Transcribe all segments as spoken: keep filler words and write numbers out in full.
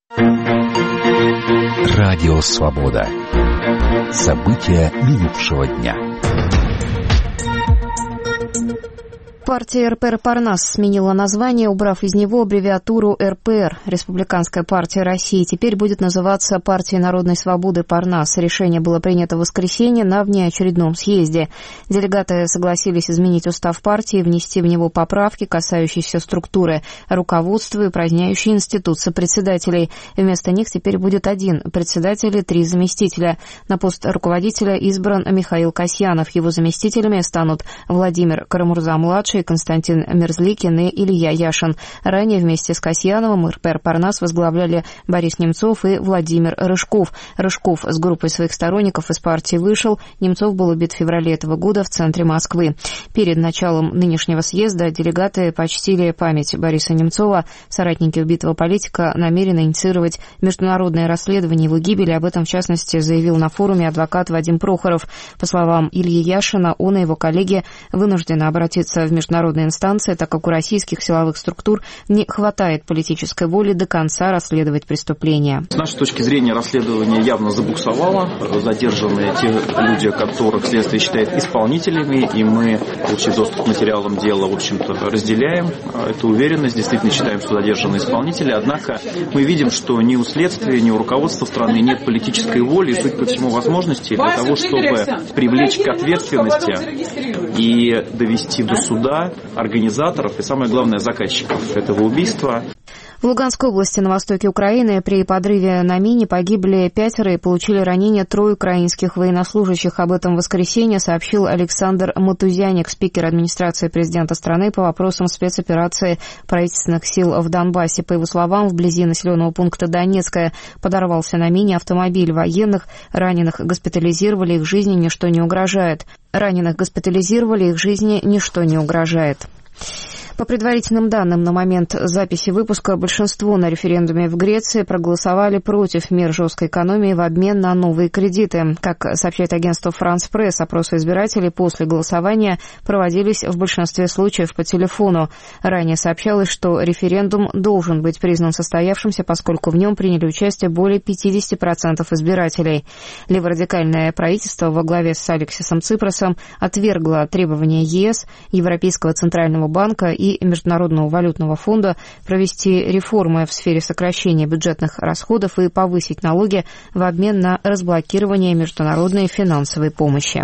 Радио Свобода. События минувшего дня. Партия эр пэ эр «Парнас» сменила название, убрав из него аббревиатуру эр пэ эр, Республиканская партия России. Теперь будет называться Партия народной свободы «Парнас». Решение было принято в воскресенье на внеочередном съезде. Делегаты согласились изменить устав партии и внести в него поправки, касающиеся структуры руководства и упраздняющие институт сопредседателей. Вместо них теперь будет один председатель и три заместителя. На пост руководителя избран Михаил Касьянов. Его заместителями станут Владимир Карамурза-младший, Константин Мерзликин и Илья Яшин. Ранее вместе с Касьяновым эр пэ эр «Парнас» возглавляли Борис Немцов и Владимир Рыжков. Рыжков с группой своих сторонников из партии вышел. Немцов был убит в феврале этого года в центре Москвы. Перед началом нынешнего съезда делегаты почтили память Бориса Немцова. Соратники убитого политика намерены инициировать международное расследование его гибели. Об этом, в частности, заявил на форуме адвокат Вадим Прохоров. По словам Ильи Яшина, он и его коллеги вынуждены обратиться в международные инстанции, так как у российских силовых структур не хватает политической воли до конца расследовать преступления. С нашей точки зрения расследование явно забуксовало. Задержаны те люди, которых следствие считает исполнителями, и мы, получив доступ к материалам дела, в общем-то, разделяем эту уверенность. Действительно считаем, что задержаны исполнители. Однако мы видим, что ни у следствия, ни у руководства страны нет политической воли и, судя по всему, возможности для того, чтобы привлечь к ответственности и довести до суда организаторов и, самое главное, заказчиков этого убийства. В Луганской области на востоке Украины при подрыве на мине погибли пятеро и получили ранения трое украинских военнослужащих. Об этом в воскресенье сообщил Александр Матузяник, спикер администрации президента страны по вопросам спецоперации правительственных сил в Донбассе. По его словам, вблизи населенного пункта Донецкая подорвался на мине автомобиль военных. Раненых госпитализировали, их жизни ничто не угрожает. Раненых госпитализировали, их жизни ничто не угрожает. По предварительным данным, на момент записи выпуска большинство на референдуме в Греции проголосовали против мер жесткой экономии в обмен на новые кредиты. Как сообщает агентство «Франс Пресс», опросы избирателей после голосования проводились в большинстве случаев по телефону. Ранее сообщалось, что референдум должен быть признан состоявшимся, поскольку в нем приняли участие более пятьдесят процентов избирателей. Леворадикальное правительство во главе с Алексисом Ципросом отвергло требования ЕС, Европейского центрального банка и Международного валютного фонда провести реформы в сфере сокращения бюджетных расходов и повысить налоги в обмен на разблокирование международной финансовой помощи.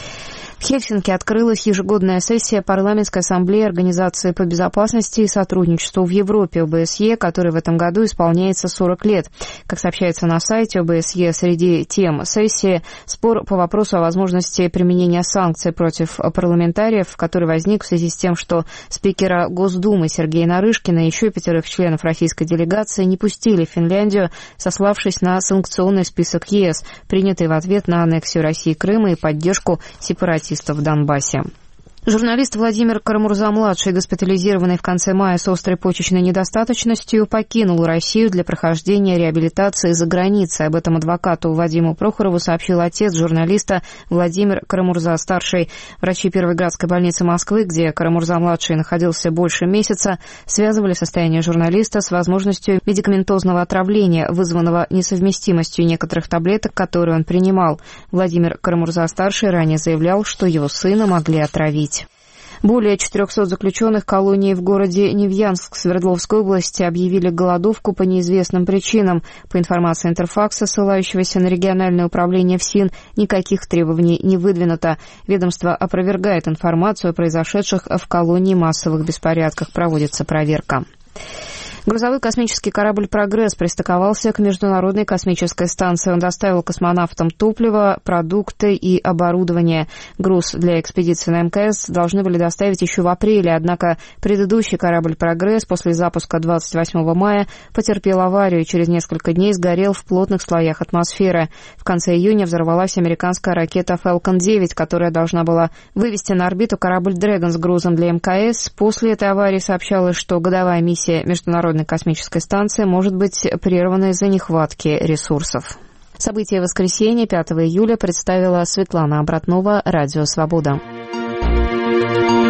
В Хельсинки открылась ежегодная сессия Парламентской ассамблеи Организации по безопасности и сотрудничеству в Европе, о бэ эс е, которой в этом году исполняется сорок лет. Как сообщается на сайте о бэ эс е, среди тем сессии спор по вопросу о возможности применения санкций против парламентариев, который возник в связи с тем, что спикера Госдумы Сергея Нарышкина и еще пятерых членов российской делегации не пустили в Финляндию, сославшись на санкционный список ЕС, принятый в ответ на аннексию России Крыма и поддержку сепаратистов в Донбассе. Журналист Владимир Карамурза-младший, госпитализированный в конце мая с острой почечной недостаточностью, покинул Россию для прохождения реабилитации за границей. Об этом адвокату Вадиму Прохорову сообщил отец журналиста Владимир Карамурза-старший. Врачи Первой градской больницы Москвы, где Карамурза-младший находился больше месяца, связывали состояние журналиста с возможностью медикаментозного отравления, вызванного несовместимостью некоторых таблеток, которые он принимал. Владимир Карамурза-старший ранее заявлял, что его сына могли отравить. Более четырехсот заключенных колонии в городе Невьянск Свердловской области объявили голодовку по неизвестным причинам. По информации Интерфакса, ссылающегося на региональное управление ФСИН, никаких требований не выдвинуто. Ведомство опровергает информацию о произошедших в колонии массовых беспорядках. Проводится проверка. Грузовой космический корабль «Прогресс» пристыковался к Международной космической станции. Он доставил космонавтам топливо, продукты и оборудование. Груз для экспедиции на эм ка эс должны были доставить еще в апреле, однако предыдущий корабль «Прогресс» после запуска двадцать восьмого мая потерпел аварию и через несколько дней сгорел в плотных слоях атмосферы. В конце июня взорвалась американская ракета «Фалкон девять», которая должна была вывести на орбиту корабль «Дрэгон» с грузом для эм ка эс. После этой аварии сообщалось, что годовая миссия Международной космической станции может быть прервана из-за нехватки ресурсов. События воскресенья, пятого июля, представила Светлана Обратнова, Радио Свобода.